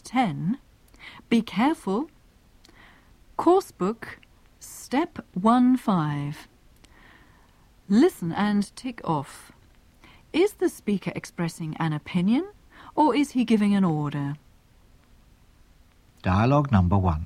10. Be careful. Course book, step 1-5. Listen and tick off. Is the speaker expressing an opinion or is he giving an order? Dialogue number 1.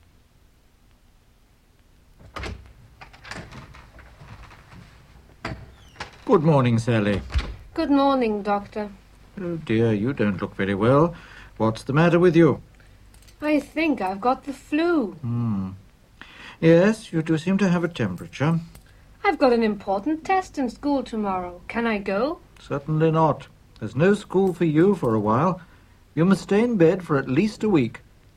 Good morning, Sally. Good morning, Doctor. Oh dear, you don't look very well. What's the matter with you? I think I've got the flu. Yes, you do seem to have a temperature. I've got an important test in school tomorrow. Can I go? Certainly not. There's no school for you for a while. You must stay in bed for at least a week.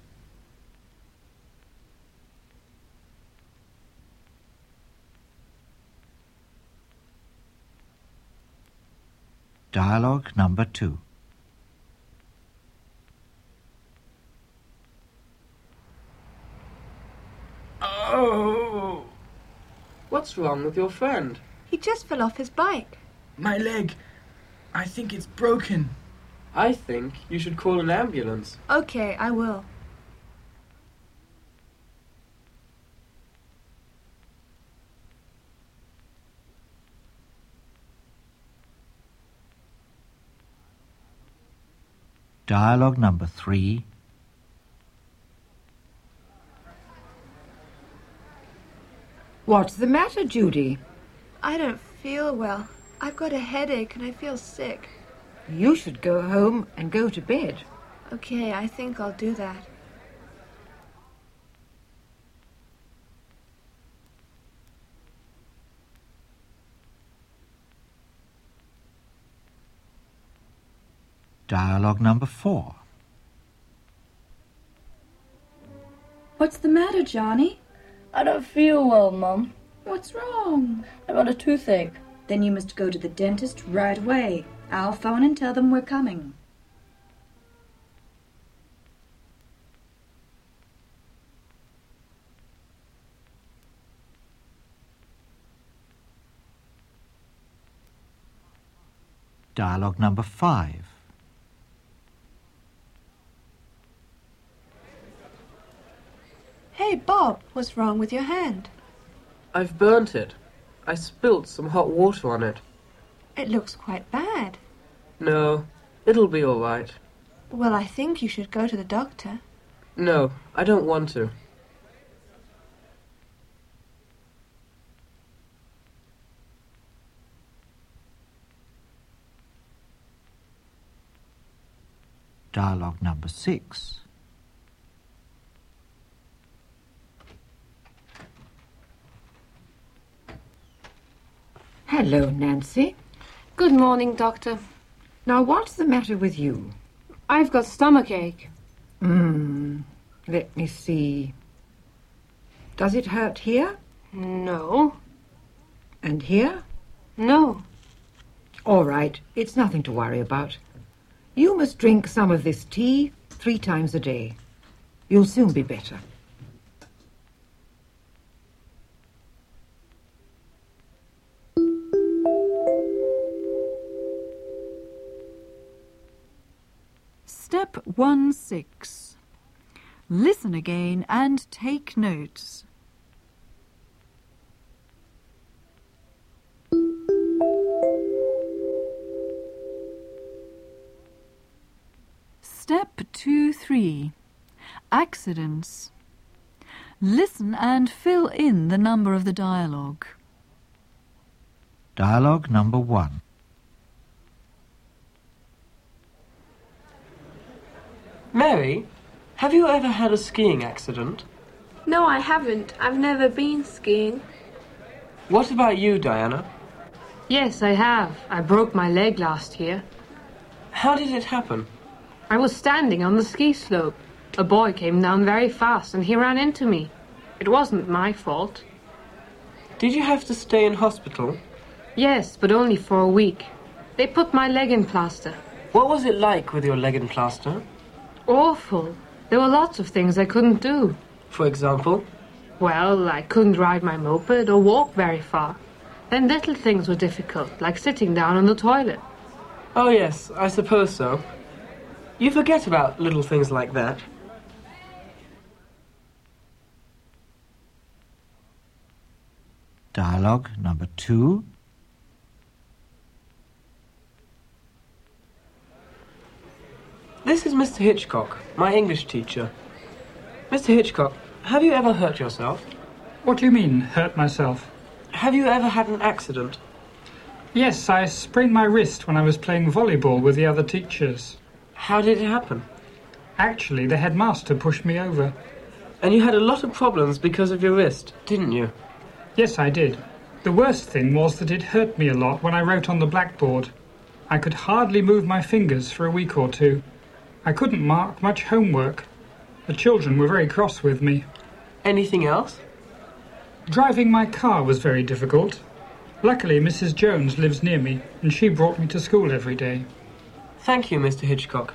Dialogue number 2. Oh! What's wrong with your friend? He just fell off his bike. My leg. I think it's broken. I think you should call an ambulance. Okay, I will. Dialogue number 3. What's the matter, Judy? I don't feel well. I've got a headache and I feel sick. You should go home and go to bed. Okay, I think I'll do that. Dialogue number 4. What's the matter, Johnny? I don't feel well, Mum. What's wrong? I got a toothache. Then you must go to the dentist right away. I'll phone and tell them we're coming. Dialogue number 5. Hey, Bob, what's wrong with your hand? I've burnt it. I spilt some hot water on it. It looks quite bad. No, it'll be all right. Well, I think you should go to the doctor. No, I don't want to. Dialogue number 6. Hello, Nancy. Good morning, Doctor. Now, what's the matter with you? I've got stomachache. Let me see. Does it hurt here? No. And here? No. All right, it's nothing to worry about. You must drink some of this tea 3 times a day. You'll soon be better. Step 1-6. Listen again and take notes. Step 2-3. Accidents. Listen and fill in the number of the dialogue. Dialogue number 1. Mary, have you ever had a skiing accident? No, I haven't. I've never been skiing. What about you, Diana? Yes, I have. I broke my leg last year. How did it happen? I was standing on the ski slope. A boy came down very fast and he ran into me. It wasn't my fault. Did you have to stay in hospital? Yes, but only for a week. They put my leg in plaster. What was it like with your leg in plaster? Awful. There were lots of things I couldn't do. For example? Well, I couldn't ride my moped or walk very far. Then little things were difficult, like sitting down on the toilet. Oh yes, I suppose so. You forget about little things like that. Dialogue number 2. This is Mr. Hitchcock, my English teacher. Mr. Hitchcock, have you ever hurt yourself? What do you mean, hurt myself? Have you ever had an accident? Yes, I sprained my wrist when I was playing volleyball with the other teachers. How did it happen? Actually, the headmaster pushed me over. And you had a lot of problems because of your wrist, didn't you? Yes, I did. The worst thing was that it hurt me a lot when I wrote on the blackboard. I could hardly move my fingers for a week or two. I couldn't mark much homework. The children were very cross with me. Anything else? Driving my car was very difficult. Luckily, Mrs. Jones lives near me, and she brought me to school every day. Thank you, Mr. Hitchcock.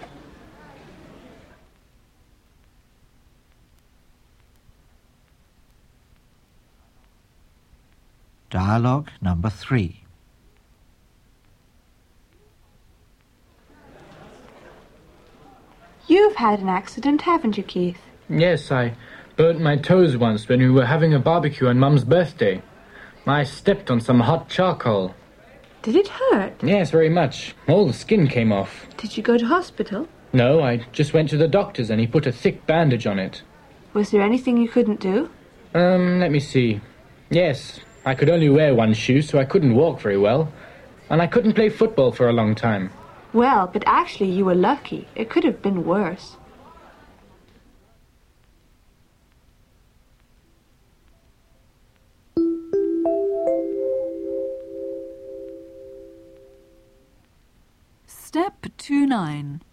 Dialogue number 3. You've had an accident, haven't you, Keith? Yes, I burnt my toes once when we were having a barbecue on Mum's birthday. I stepped on some hot charcoal. Did it hurt? Yes, very much. All the skin came off. Did you go to hospital? No, I just went to the doctor's and he put a thick bandage on it. Was there anything you couldn't do? Let me see. Yes, I could only wear one shoe, so I couldn't walk very well. And I couldn't play football for a long time. Well, but actually you were lucky. It could have been worse. Step 29.